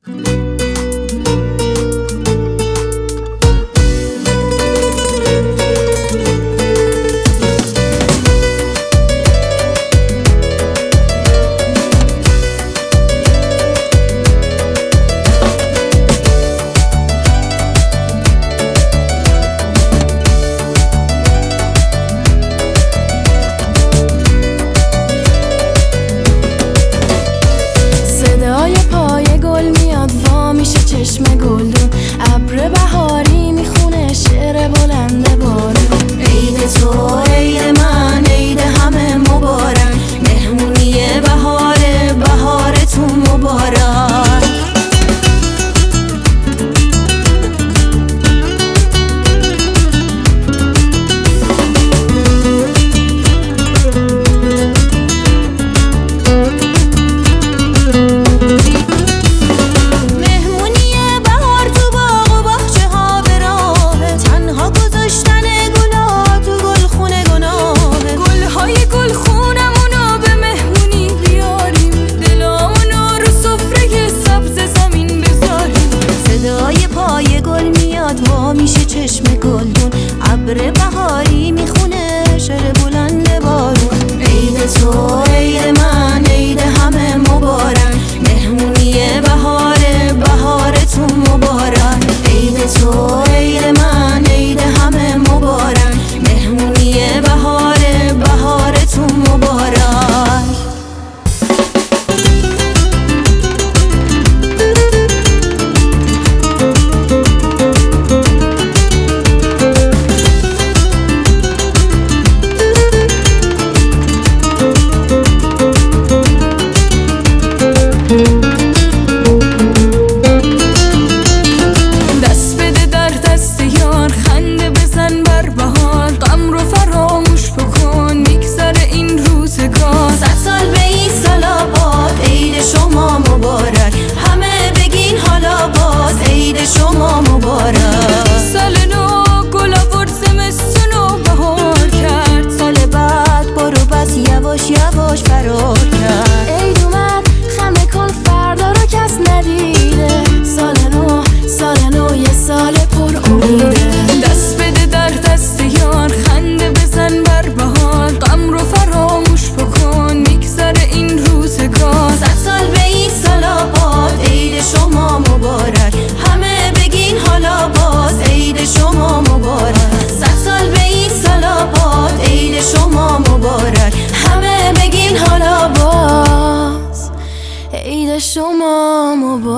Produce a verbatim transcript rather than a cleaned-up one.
چشم گلدون ابر بهاری میخونه شعر بلند بارون. عید تو عید من عید همه مبارک، مهمونی بهاره بهارتون مبارک. میشه چشم گلدون ابر بهاری میخونه شعر بلند بارون. عید تو عید من عید همه مبارک، مهمونی بهاره بهارتون مبارک. عید تو عید من عید همه مبارک، مهمونی بهاره بهارتون مبارک. دست بده در دست یار، خنده بزن بر بهار، غم رو فراموش بکن میگذره این روزگار. صد سال به این سال آباد، عید شما مبارک، همه بگین حالا باز عید شما مبارک. سال نو گل آورد زمستونو بهار کرد، سال بعد برو بس یواش یواش فرار کرد. عید اومد خمه کن فردا رو کس ندیده، سال نو سال نو یه سال پر امیده. دست بده در دست یار، خنده بزن بر بهار، غم رو فراموش بکن میگذره این روزگار. صد سال به این سال آباد، عید شما مبارک، همه بگین حالا باز عید شما مبارک. صد سال به این سال آباد، عید شما مبارک، همه بگین حالا باز عید شما مبارک.